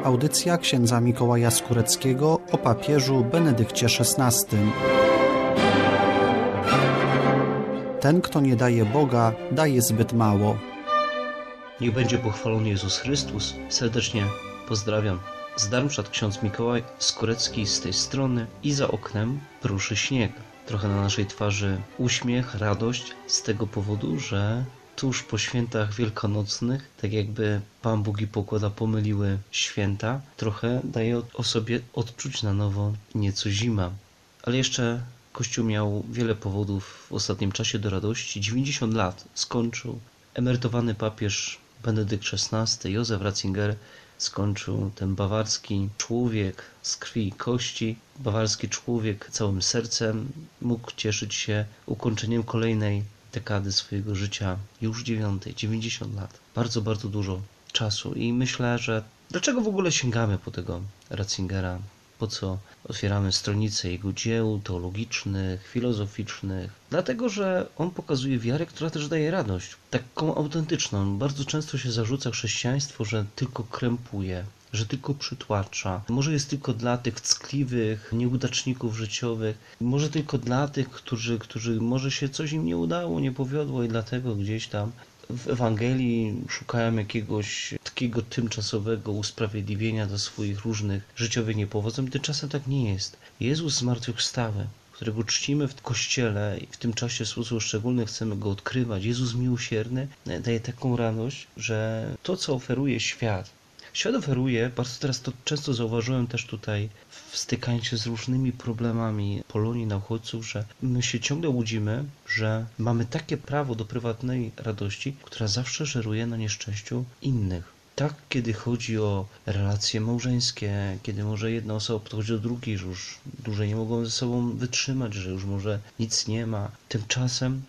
audycja księdza Mikołaja Skóreckiego o papieżu Benedykcie XVI. Ten, kto nie daje Boga, daje zbyt mało. Niech będzie pochwalony Jezus Chrystus. Serdecznie pozdrawiam. Z Darmstadt ksiądz Mikołaj Skórecki z tej strony i za oknem pruszy śnieg. Trochę na naszej twarzy uśmiech, radość z tego powodu, że tuż po świętach wielkanocnych, tak jakby Pan Bóg i pokłada pomyliły święta, trochę daje o sobie odczuć na nowo nieco zima. Ale jeszcze Kościół miał wiele powodów w ostatnim czasie do radości. 90 lat skończył emerytowany papież Benedykt XVI, Józef Ratzinger, skończył ten bawarski człowiek z krwi i kości, bawarski człowiek całym sercem, mógł cieszyć się ukończeniem kolejnej dekady swojego życia, już 90 lat. Bardzo, bardzo dużo czasu i myślę, że dlaczego w ogóle sięgamy po tego Ratzingera? Po co otwieramy stronice jego dzieł teologicznych, filozoficznych? Dlatego, że on pokazuje wiarę, która też daje radość. Taką autentyczną. Bardzo często się zarzuca chrześcijaństwo, że tylko krępuje, że tylko przytłacza. Może jest tylko dla tych ckliwych, nieudaczników życiowych. Może tylko dla tych, którzy może się coś im nie udało, nie powiodło i dlatego gdzieś tam w Ewangelii szukają jakiegoś takiego tymczasowego usprawiedliwienia dla swoich różnych życiowych niepowodzeń. Tymczasem tak nie jest. Jezus zmartwychwstały, którego czcimy w Kościele i w tym czasie w sposób szczególny chcemy Go odkrywać. Jezus miłosierny daje taką radość, że to, co oferuje świat oferuje, bardzo teraz to często zauważyłem też tutaj w stykaniu się z różnymi problemami Polonii na uchodźców, że my się ciągle łudzimy, że mamy takie prawo do prywatnej radości, która zawsze żeruje na nieszczęściu innych. Tak, kiedy chodzi o relacje małżeńskie, kiedy może jedna osoba podchodzi do drugiej, że już dłużej nie mogą ze sobą wytrzymać, że już może nic nie ma. Tymczasem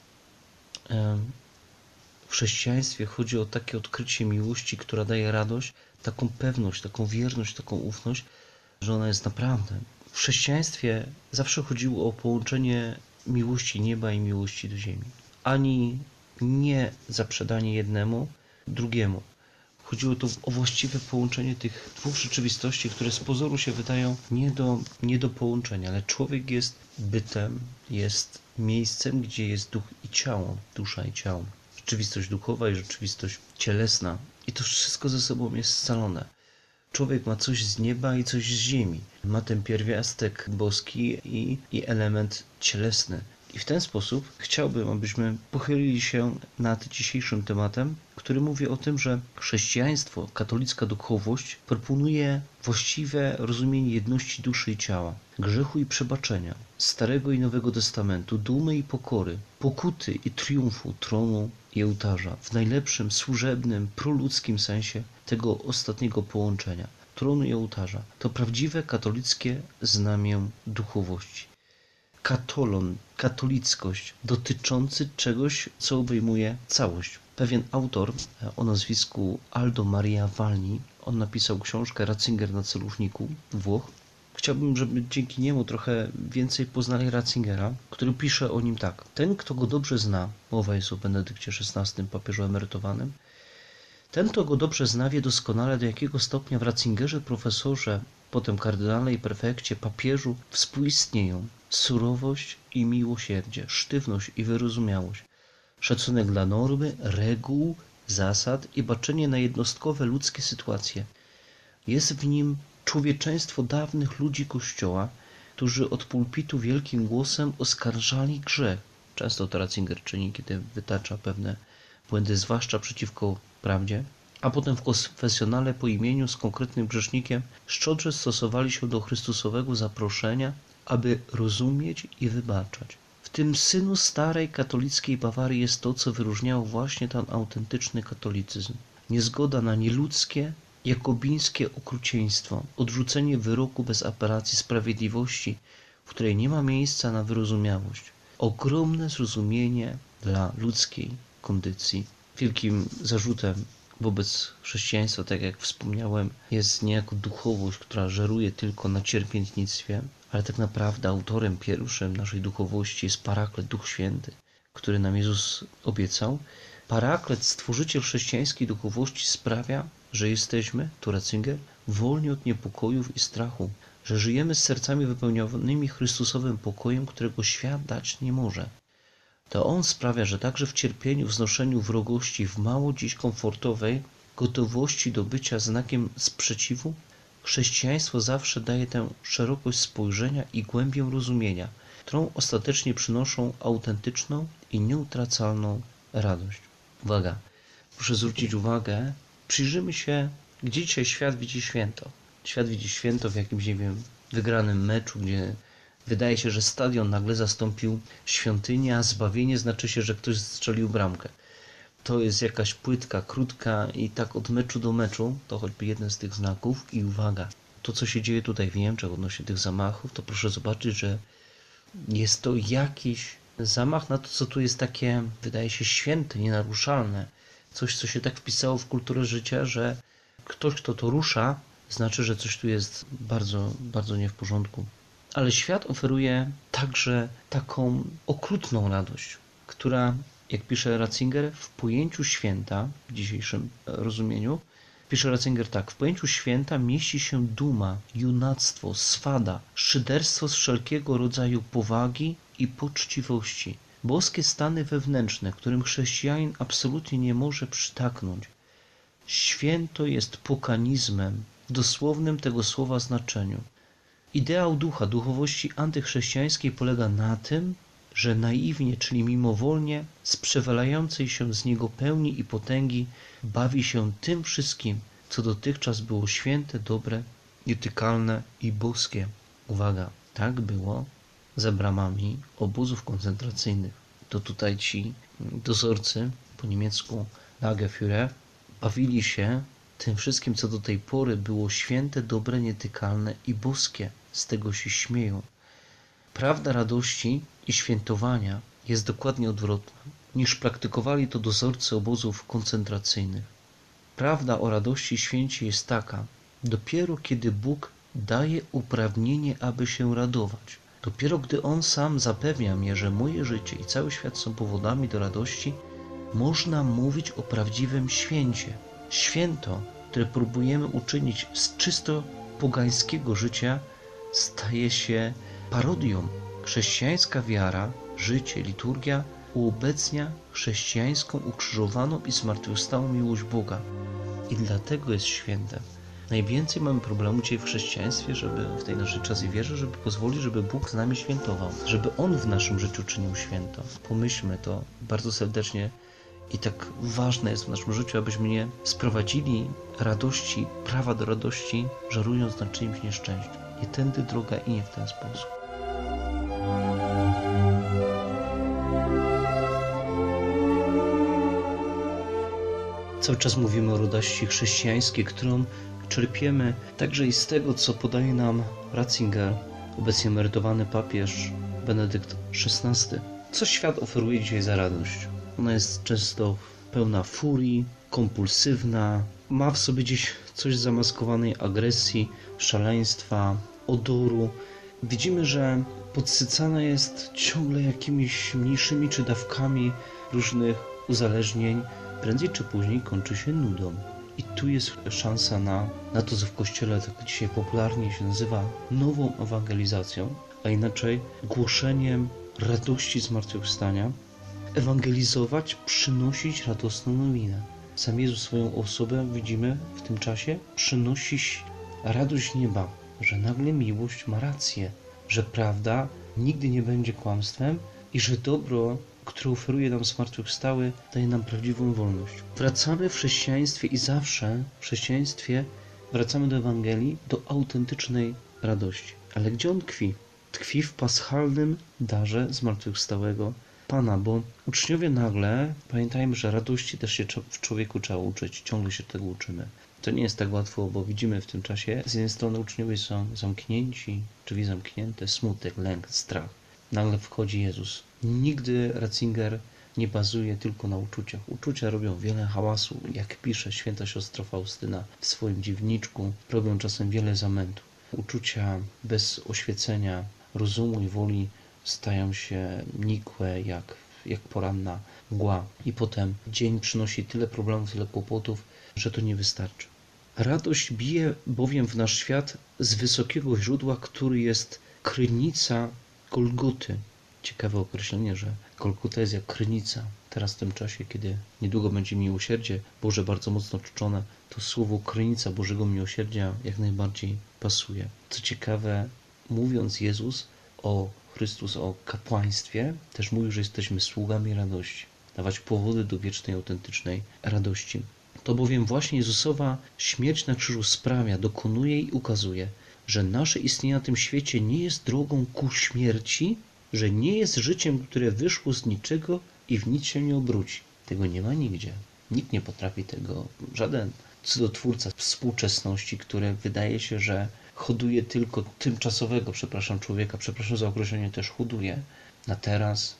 w chrześcijaństwie chodzi o takie odkrycie miłości, która daje radość, taką pewność, taką wierność, taką ufność, że ona jest naprawdę. W chrześcijaństwie zawsze chodziło o połączenie miłości nieba i miłości do ziemi. Ani nie zaprzedanie jednemu, drugiemu. Chodziło tu o właściwe połączenie tych dwóch rzeczywistości, które z pozoru się wydają nie do połączenia, ale człowiek jest bytem, jest miejscem, gdzie jest duch i ciało, dusza i ciało. Rzeczywistość duchowa i rzeczywistość cielesna. I to wszystko ze sobą jest scalone. Człowiek ma coś z nieba i coś z ziemi. Ma ten pierwiastek boski i element cielesny. I w ten sposób chciałbym, abyśmy pochylili się nad dzisiejszym tematem, który mówi o tym, że chrześcijaństwo, katolicka duchowość proponuje właściwe rozumienie jedności duszy i ciała, grzechu i przebaczenia, Starego i Nowego Testamentu, dumy i pokory, pokuty i triumfu, tronu i ołtarza, w najlepszym, służebnym, proludzkim sensie tego ostatniego połączenia, tronu i ołtarza. To prawdziwe katolickie znamię duchowości. Katolon, katolickość, dotyczący czegoś, co obejmuje całość. Pewien autor o nazwisku Aldo Maria Valli, on napisał książkę Ratzinger na celowniku, Włoch. Chciałbym, żeby dzięki niemu trochę więcej poznali Ratzingera, który pisze o nim tak. Ten, kto go dobrze zna, mowa jest o Benedykcie XVI, papieżu emerytowanym, ten, kto go dobrze zna, wie doskonale, do jakiego stopnia w Ratzingerze, profesorze, potem kardynale i prefekcie, papieżu współistnieją surowość i miłosierdzie, sztywność i wyrozumiałość, szacunek dla normy, reguł, zasad i baczenie na jednostkowe ludzkie sytuacje. Jest w nim człowieczeństwo dawnych ludzi Kościoła, którzy od pulpitu wielkim głosem oskarżali grzech. Często to Ratzinger czyni, kiedy wytacza pewne błędy, zwłaszcza przeciwko prawdzie, a potem w konfesjonale po imieniu z konkretnym grzesznikiem szczodrze stosowali się do Chrystusowego zaproszenia, aby rozumieć i wybaczać. W tym synu starej katolickiej Bawarii jest to, co wyróżniało właśnie ten autentyczny katolicyzm. Niezgoda na nieludzkie, jakobińskie okrucieństwo, odrzucenie wyroku bez apelacji sprawiedliwości, w której nie ma miejsca na wyrozumiałość. Ogromne zrozumienie dla ludzkiej kondycji. Wielkim zarzutem wobec chrześcijaństwa, tak jak wspomniałem, jest niejako duchowość, która żeruje tylko na cierpiętnictwie, ale tak naprawdę autorem pierwszym naszej duchowości jest Paraklet, Duch Święty, który nam Jezus obiecał. Paraklet, stworzyciel chrześcijańskiej duchowości, sprawia, że jesteśmy, tu Ratzinger, wolni od niepokojów i strachu, że żyjemy z sercami wypełnionymi Chrystusowym pokojem, którego świat dać nie może. To On sprawia, że także w cierpieniu, w znoszeniu wrogości, w mało dziś komfortowej gotowości do bycia znakiem sprzeciwu, chrześcijaństwo zawsze daje tę szerokość spojrzenia i głębię rozumienia, którą ostatecznie przynoszą autentyczną i nieutracalną radość. Uwaga, proszę zwrócić uwagę, przyjrzymy się, gdzie dzisiaj świat widzi święto. Świat widzi święto w jakimś, nie wiem, wygranym meczu, gdzie wydaje się, że stadion nagle zastąpił świątynię, a zbawienie znaczy się, że ktoś strzelił bramkę. To jest jakaś płytka, krótka i tak od meczu do meczu, to choćby jeden z tych znaków. I uwaga, to co się dzieje tutaj w Niemczech odnośnie tych zamachów, to proszę zobaczyć, że jest to jakiś zamach na to, co tu jest takie, wydaje się, święte, nienaruszalne. Coś, co się tak wpisało w kulturę życia, że ktoś, kto to rusza, znaczy, że coś tu jest bardzo, bardzo nie w porządku. Ale świat oferuje także taką okrutną radość, która, jak pisze Ratzinger, w pojęciu święta, w dzisiejszym rozumieniu, pisze Ratzinger tak, w pojęciu święta mieści się duma, junactwo, swada, szyderstwo z wszelkiego rodzaju powagi i poczciwości, boskie stany wewnętrzne, którym chrześcijanin absolutnie nie może przytaknąć. Święto jest pokanizmem w dosłownym tego słowa znaczeniu. Ideał ducha, duchowości antychrześcijańskiej polega na tym, że naiwnie, czyli mimowolnie, z przewalającej się z niego pełni i potęgi bawi się tym wszystkim, co dotychczas było święte, dobre, nietykalne i boskie. Uwaga, tak było za bramami obozów koncentracyjnych. To tutaj ci dozorcy, po niemiecku Lagerführer, bawili się tym wszystkim, co do tej pory było święte, dobre, nietykalne i boskie. Z tego się śmieją. Prawda radości i świętowania jest dokładnie odwrotna, niż praktykowali to dozorcy obozów koncentracyjnych. Prawda o radości i święcie jest taka, dopiero kiedy Bóg daje uprawnienie, aby się radować, dopiero gdy On sam zapewnia mnie, że moje życie i cały świat są powodami do radości, można mówić o prawdziwym święcie. Święto, które próbujemy uczynić z czysto pogańskiego życia, staje się parodią. Chrześcijańska wiara, życie, liturgia uobecnia chrześcijańską ukrzyżowaną i zmartwychwstałą miłość Boga. I dlatego jest święte. Najwięcej mamy problemu dzisiaj w chrześcijaństwie, żeby w tej naszej czas i wierze, żeby pozwolić, żeby Bóg z nami świętował, żeby On w naszym życiu czynił święto. Pomyślmy to bardzo serdecznie i tak ważne jest w naszym życiu, abyśmy nie sprowadzili radości, prawa do radości, żarując nad czyimś nieszczęściem. Nie tędy droga i nie w ten sposób. Cały czas mówimy o radości chrześcijańskiej, którą czerpiemy także i z tego, co podaje nam Ratzinger, obecnie emerytowany papież Benedykt XVI. Co świat oferuje dzisiaj za radość? Ona jest często pełna furii, kompulsywna, ma w sobie gdzieś coś zamaskowanej agresji, szaleństwa, odoru. Widzimy, że podsycana jest ciągle jakimiś mniejszymi czy dawkami różnych uzależnień. Prędzej czy później kończy się nudą. I tu jest szansa na to, co w Kościele tak dzisiaj popularnie się nazywa nową ewangelizacją, a inaczej głoszeniem radości zmartwychwstania. Ewangelizować, przynosić radosną nowinę. Sam Jezus swoją osobę, widzimy w tym czasie, przynosi radość nieba, że nagle miłość ma rację, że prawda nigdy nie będzie kłamstwem i że dobro, które oferuje nam zmartwychwstały, daje nam prawdziwą wolność. Wracamy w chrześcijaństwie i zawsze w chrześcijaństwie wracamy do Ewangelii, do autentycznej radości. Ale gdzie on tkwi? Tkwi w paschalnym darze zmartwychwstałego Pana, bo uczniowie nagle, pamiętajmy, że radości też się w człowieku trzeba uczyć, ciągle się tego uczymy. To nie jest tak łatwo, bo widzimy w tym czasie, z jednej strony uczniowie są zamknięci, drzwi zamknięte, smutek, lęk, strach. Nagle wchodzi Jezus. Nigdy Ratzinger nie bazuje tylko na uczuciach. Uczucia robią wiele hałasu, jak pisze święta siostra Faustyna w swoim dziwniczku, robią czasem wiele zamętu. Uczucia bez oświecenia rozumu i woli stają się nikłe jak poranna mgła i potem dzień przynosi tyle problemów, tyle kłopotów, że to nie wystarczy. Radość bije bowiem w nasz świat z wysokiego źródła, który jest krynica Golgoty. Ciekawe określenie, że Golgota jest jak krynica. Teraz w tym czasie, kiedy niedługo będzie miłosierdzie Boże bardzo mocno czczone, to słowo krynica Bożego miłosierdzia jak najbardziej pasuje. Co ciekawe, mówiąc Chrystus o kapłaństwie, też mówił, że jesteśmy sługami radości. Dawać powody do wiecznej, autentycznej radości. To bowiem właśnie Jezusowa śmierć na krzyżu sprawia, dokonuje i ukazuje, że nasze istnienie na tym świecie nie jest drogą ku śmierci, że nie jest życiem, które wyszło z niczego i w nic się nie obróci. Tego nie ma nigdzie. Nikt nie potrafi tego, żaden cudotwórca współczesności, który wydaje się, że hoduje tylko tymczasowego, człowieka, za określenie, też hoduje na teraz,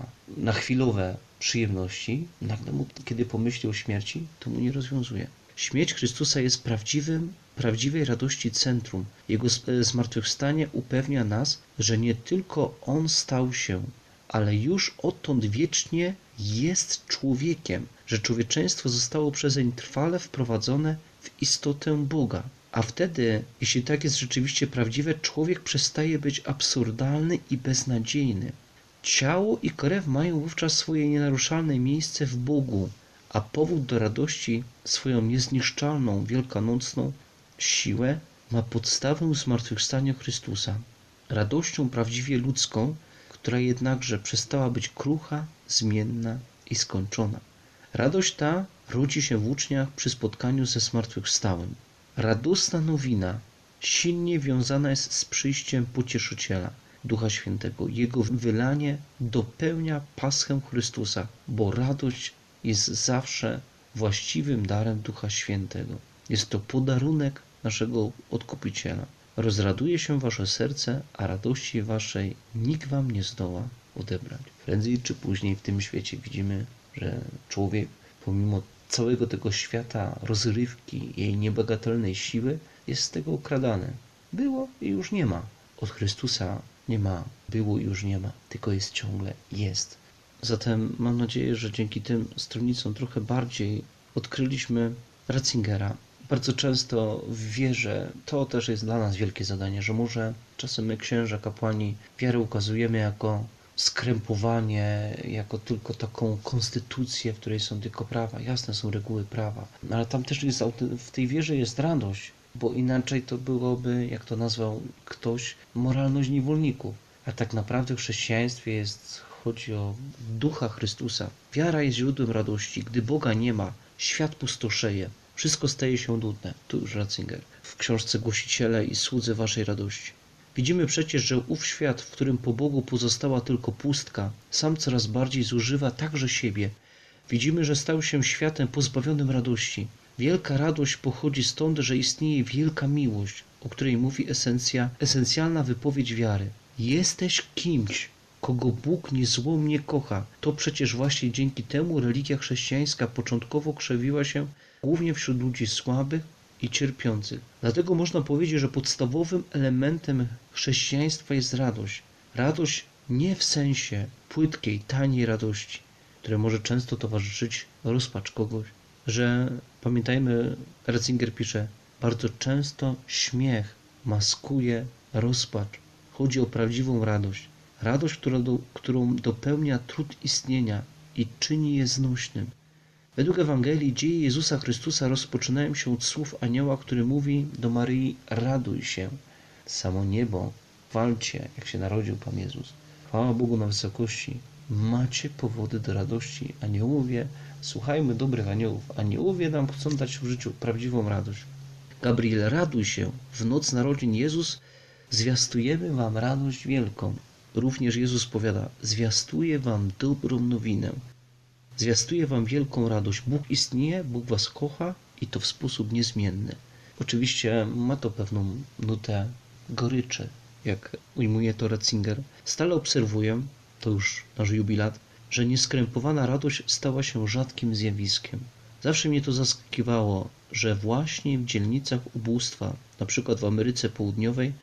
na chwilowe przyjemności, nagle kiedy pomyśli o śmierci, to mu nie rozwiązuje. Śmierć Chrystusa jest prawdziwej radości centrum. Jego zmartwychwstanie upewnia nas, że nie tylko On stał się, ale już odtąd wiecznie jest człowiekiem, że człowieczeństwo zostało przezeń trwale wprowadzone w istotę Boga. A wtedy, jeśli tak jest rzeczywiście prawdziwe, człowiek przestaje być absurdalny i beznadziejny. Ciało i krew mają wówczas swoje nienaruszalne miejsce w Bogu, a powód do radości, swoją niezniszczalną, wielkanocną siłę ma podstawę zmartwychwstania Chrystusa. Radością prawdziwie ludzką, która jednakże przestała być krucha, zmienna i skończona. Radość ta rodzi się w uczniach przy spotkaniu ze zmartwychwstałym. Radosna nowina silnie wiązana jest z przyjściem Pocieszyciela, Ducha Świętego. Jego wylanie dopełnia paschę Chrystusa, bo radość jest zawsze właściwym darem Ducha Świętego. Jest to podarunek naszego Odkupiciela. Rozraduje się wasze serce, a radości waszej nikt wam nie zdoła odebrać. Prędzej czy później w tym świecie widzimy, że człowiek pomimo całego tego świata rozrywki, jej niebagatelnej siły, jest z tego okradany. Było i już nie ma. Od Chrystusa nie ma. Było i już nie ma. Tylko jest ciągle. Jest. Zatem mam nadzieję, że dzięki tym stronnicom trochę bardziej odkryliśmy Ratzingera. Bardzo często w wierze to też jest dla nas wielkie zadanie, że może czasem my, księża, kapłani, wiarę ukazujemy jako skrępowanie, jako tylko taką konstytucję, w której są tylko prawa. Jasne, są reguły prawa, ale tam też jest, w tej wierze jest radość, bo inaczej to byłoby, jak to nazwał ktoś, moralność niewolników. A tak naprawdę w chrześcijaństwie chodzi o Ducha Chrystusa. Wiara jest źródłem radości. Gdy Boga nie ma, świat pustoszeje. Wszystko staje się nudne. Tu już Ratzinger. W książce Głosiciele i słudzy waszej radości. Widzimy przecież, że ów świat, w którym po Bogu pozostała tylko pustka, sam coraz bardziej zużywa także siebie. Widzimy, że stał się światem pozbawionym radości. Wielka radość pochodzi stąd, że istnieje wielka miłość, o której mówi esencjalna wypowiedź wiary. Jesteś kimś, kogo Bóg niezłomnie kocha. To przecież właśnie dzięki temu religia chrześcijańska początkowo krzewiła się głównie wśród ludzi słabych i cierpiących. Dlatego można powiedzieć, że podstawowym elementem chrześcijaństwa jest radość. Radość nie w sensie płytkiej, taniej radości, które może często towarzyszyć rozpacz kogoś, że pamiętajmy, Ratzinger pisze, bardzo często śmiech maskuje rozpacz. Chodzi o prawdziwą radość. Radość, którą dopełnia trud istnienia i czyni je znośnym. Według Ewangelii dzieje Jezusa Chrystusa rozpoczynają się od słów anioła, który mówi do Maryi: raduj się. Samo niebo, walcie, jak się narodził Pan Jezus. Chwała Bogu na wysokości. Macie powody do radości. Aniołowie, słuchajmy dobrych aniołów. Aniołowie nam chcą dać w życiu prawdziwą radość. Gabriel, raduj się. W noc narodzin Jezus zwiastujemy wam radość wielką. Również Jezus powiada: zwiastuję wam dobrą nowinę. Zwiastuję wam wielką radość. Bóg istnieje, Bóg was kocha i to w sposób niezmienny. Oczywiście ma to pewną nutę goryczy, jak ujmuje to Ratzinger. Stale obserwuję, to już nasz jubilat, że nieskrępowana radość stała się rzadkim zjawiskiem. Zawsze mnie to zaskakiwało, że właśnie w dzielnicach ubóstwa, na przykład w Ameryce Południowej,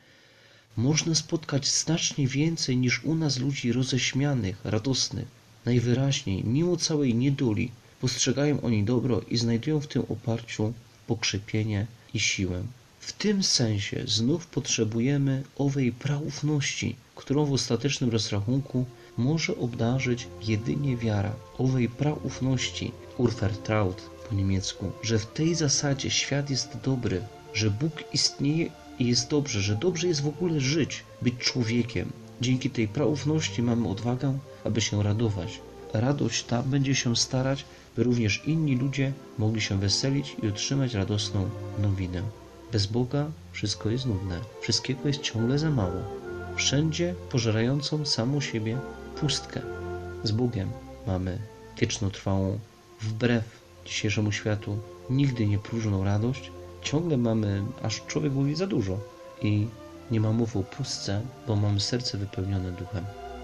można spotkać znacznie więcej niż u nas ludzi roześmianych, radosnych. Najwyraźniej, mimo całej niedoli, postrzegają oni dobro i znajdują w tym oparciu pokrzepienie i siłę. W tym sensie znów potrzebujemy owej praufności, którą w ostatecznym rozrachunku może obdarzyć jedynie wiara. Owej praufności, Urvertraut po niemiecku, że w tej zasadzie świat jest dobry, że Bóg istnieje i jest dobrze, że dobrze jest w ogóle żyć, być człowiekiem. Dzięki tej praufności mamy odwagę, aby się radować. Radość ta będzie się starać, by również inni ludzie mogli się weselić i otrzymać radosną nowinę. Bez Boga wszystko jest nudne, wszystkiego jest ciągle za mało. Wszędzie pożerającą samą siebie pustkę. Z Bogiem mamy wiecznotrwałą, wbrew dzisiejszemu światu, nigdy nie próżną radość. Ciągle mamy, aż człowiek mówi, za dużo. I nie ma mowy o pustce, bo mamy serce wypełnione duchem.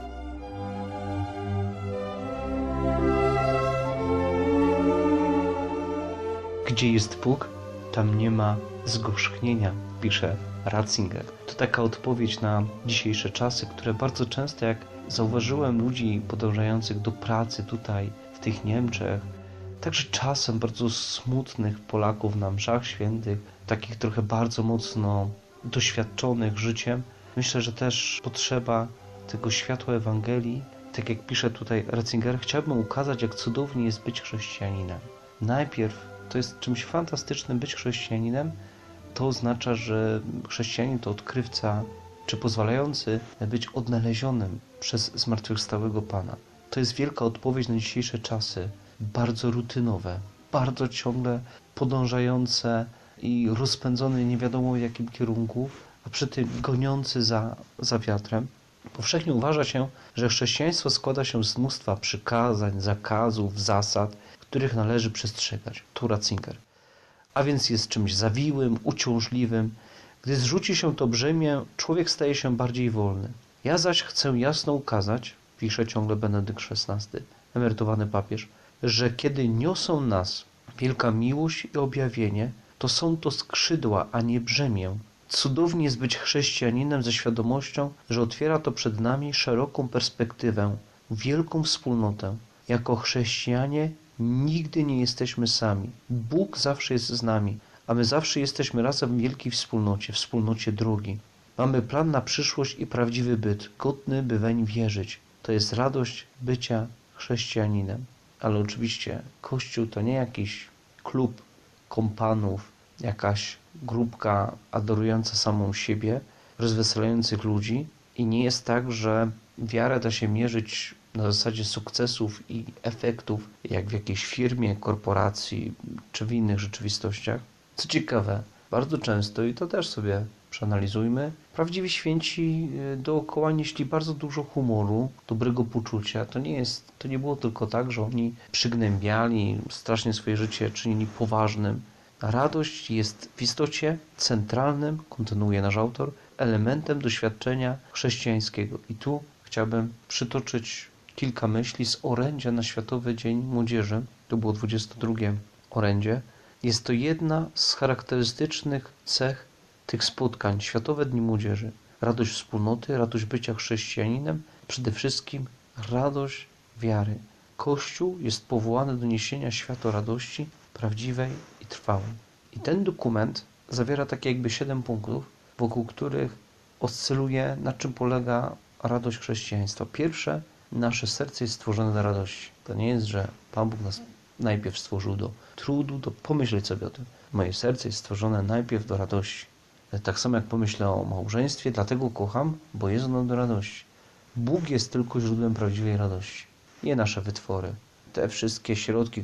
Gdzie jest Bóg, tam nie ma zgorzknienia, pisze Ratzinger. To taka odpowiedź na dzisiejsze czasy, które bardzo często, jak zauważyłem ludzi podążających do pracy tutaj, w tych Niemczech, także czasem bardzo smutnych Polaków na mszach świętych, takich trochę bardzo mocno doświadczonych życiem, myślę, że też potrzeba tego światła Ewangelii, tak jak pisze tutaj Ratzinger, chciałbym ukazać, jak cudownie jest być chrześcijaninem. Najpierw to jest czymś fantastycznym być chrześcijaninem. To oznacza, że chrześcijanin to odkrywca, czy pozwalający być odnalezionym przez zmartwychwstałego Pana. To jest wielka odpowiedź na dzisiejsze czasy, bardzo rutynowe, bardzo ciągle podążające i rozpędzone nie wiadomo w jakim kierunku, a przy tym goniący za wiatrem. Powszechnie uważa się, że chrześcijaństwo składa się z mnóstwa przykazań, zakazów, zasad, których należy przestrzegać. Tu Ratzinger. A więc jest czymś zawiłym, uciążliwym. Gdy zrzuci się to brzemię, człowiek staje się bardziej wolny. Ja zaś chcę jasno ukazać, pisze ciągle Benedykt XVI, emerytowany papież, że kiedy niosą nas wielka miłość i objawienie, to są to skrzydła, a nie brzemię. Cudownie jest być chrześcijaninem ze świadomością, że otwiera to przed nami szeroką perspektywę, wielką wspólnotę. Jako chrześcijanie nigdy nie jesteśmy sami. Bóg zawsze jest z nami, a my zawsze jesteśmy razem w wielkiej wspólnocie, wspólnocie drogi. Mamy plan na przyszłość i prawdziwy byt, godny by weń wierzyć. To jest radość bycia chrześcijaninem. Ale oczywiście Kościół to nie jakiś klub kompanów, jakaś grupka adorująca samą siebie, rozweselających ludzi i nie jest tak, że wiarę da się mierzyć na zasadzie sukcesów i efektów, jak w jakiejś firmie, korporacji czy w innych rzeczywistościach. Co ciekawe, bardzo często, i to też sobie przeanalizujmy, prawdziwi święci dookoła nieśli bardzo dużo humoru, dobrego poczucia. To nie było tylko tak, że oni przygnębiali, strasznie swoje życie czynili poważnym. Radość jest w istocie centralnym, kontynuuje nasz autor, elementem doświadczenia chrześcijańskiego. I tu chciałbym przytoczyć kilka myśli z orędzia na Światowy Dzień Młodzieży. To było 22. orędzie. Jest to jedna z charakterystycznych cech tych spotkań. Światowe Dni Młodzieży. Radość wspólnoty, radość bycia chrześcijaninem, przede wszystkim radość wiary. Kościół jest powołany do niesienia światła radości prawdziwej i trwałej. I ten dokument zawiera takie jakby 7 punktów, wokół których oscyluje, na czym polega radość chrześcijaństwa. Pierwsze, nasze serce jest stworzone do radości. To nie jest, że Pan Bóg nas najpierw stworzył do trudu, to pomyśleć sobie o tym. Moje serce jest stworzone najpierw do radości. Tak samo jak pomyślę o małżeństwie, dlatego kocham, bo jest ono do radości. Bóg jest tylko źródłem prawdziwej radości. Nie nasze wytwory. Te wszystkie środki,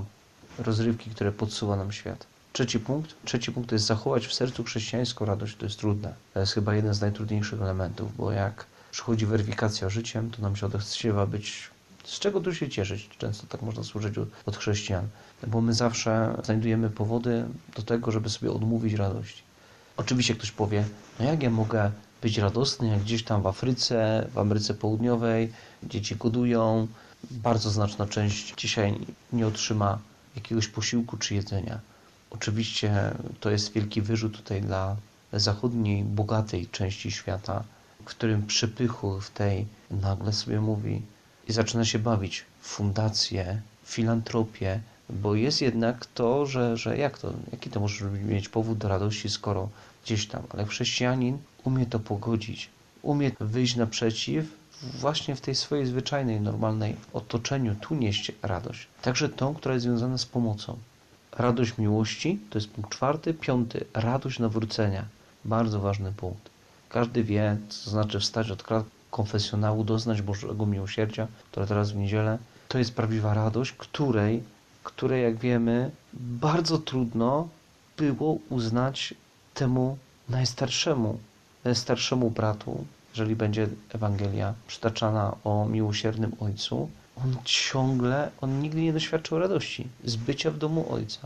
rozrywki, które podsuwa nam świat. Trzeci punkt to jest zachować w sercu chrześcijańską radość. To jest trudne. To jest chyba jeden z najtrudniejszych elementów, bo jak przychodzi weryfikacja życiem, to nam się odechciewa być, z czego tu się cieszyć. Często tak można służyć od chrześcijan, bo my zawsze znajdujemy powody do tego, żeby sobie odmówić radości. Oczywiście ktoś powie, no jak ja mogę być radosny, jak gdzieś tam w Ameryce Południowej dzieci głodują, bardzo znaczna część dzisiaj nie otrzyma jakiegoś posiłku czy jedzenia. Oczywiście to jest wielki wyrzut tutaj dla zachodniej, bogatej części świata, w którym przepychu w tej nagle sobie mówi i zaczyna się bawić w fundacje, filantropię, Bo jest jednak to, że jaki to możesz mieć powód do radości, skoro gdzieś tam, ale chrześcijanin umie to pogodzić, umie wyjść naprzeciw właśnie w tej swojej zwyczajnej, normalnej otoczeniu, tu nieść radość. Także tą, która jest związana z pomocą. Radość miłości, to jest punkt 4. 5. Radość nawrócenia. Bardzo ważny punkt. Każdy wie, co znaczy wstać od krat konfesjonału, doznać Bożego miłosierdzia, które teraz w niedzielę. To jest prawdziwa radość, której jak wiemy, bardzo trudno było uznać temu najstarszemu bratu, jeżeli będzie Ewangelia przytaczana o miłosiernym Ojcu. On nigdy nie doświadczył radości z bycia w domu Ojca,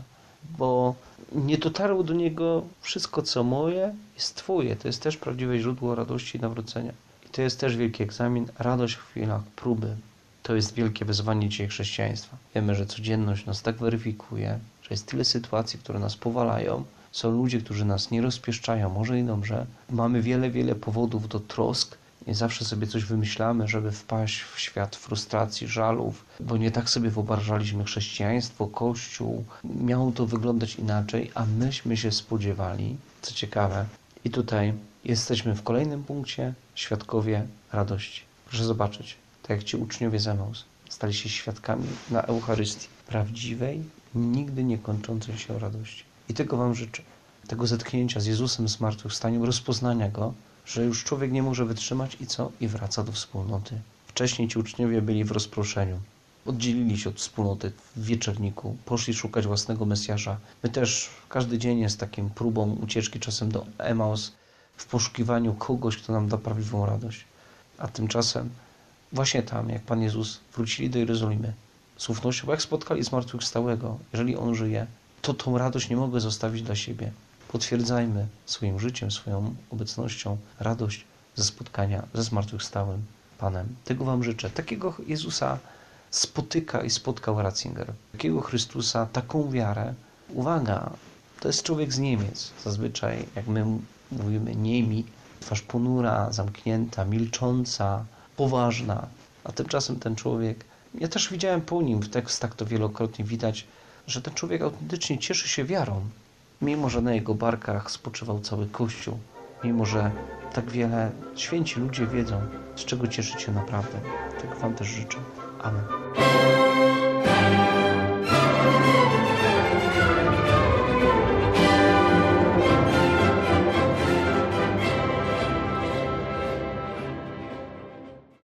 bo nie dotarło do niego wszystko, co moje, jest Twoje. To jest też prawdziwe źródło radości i nawrócenia. I to jest też wielki egzamin, radość w chwilach próby. To jest wielkie wyzwanie dzisiaj chrześcijaństwa. Wiemy, że codzienność nas tak weryfikuje, że jest tyle sytuacji, które nas powalają. Są ludzie, którzy nas nie rozpieszczają, może i dobrze. Mamy wiele powodów do trosk. Nie zawsze sobie coś wymyślamy, żeby wpaść w świat frustracji, żalów, bo nie tak sobie wyobrażaliśmy chrześcijaństwo, Kościół. Miało to wyglądać inaczej, a myśmy się spodziewali. Co ciekawe. I tutaj jesteśmy w kolejnym punkcie, świadkowie radości. Proszę zobaczyć, tak jak ci uczniowie z Emaus stali się świadkami na Eucharystii, prawdziwej, nigdy nie kończącej się radości. I tego Wam życzę. Tego zetknięcia z Jezusem zmartwychwstaniem, rozpoznania Go, że już człowiek nie może wytrzymać i co? I wraca do wspólnoty. Wcześniej ci uczniowie byli w rozproszeniu. Oddzielili się od wspólnoty w wieczorniku, poszli szukać własnego Mesjasza. My też każdy dzień jest takim próbą ucieczki czasem do Emaus w poszukiwaniu kogoś, kto nam da prawdziwą radość. A tymczasem właśnie tam, jak Pan Jezus wrócili do Jerozolimy z ufnością, bo jak spotkali zmartwychwstałego, jeżeli On żyje, to tą radość nie mogę zostawić dla siebie. Potwierdzajmy swoim życiem, swoją obecnością radość ze spotkania ze zmartwychwstałym Panem. Tego Wam życzę. Takiego Jezusa spotyka i spotkał Ratzinger. Takiego Chrystusa, taką wiarę. Uwaga, to jest człowiek z Niemiec. Zazwyczaj, jak my mówimy Niemi, twarz ponura, zamknięta, milcząca, poważna. A tymczasem ten człowiek, ja też widziałem po nim w tekstach, to wielokrotnie widać, że ten człowiek autentycznie cieszy się wiarą. Mimo że na jego barkach spoczywał cały Kościół, mimo że tak wiele święci ludzie wiedzą, z czego cieszyć się naprawdę. Tego Wam też życzę. Amen.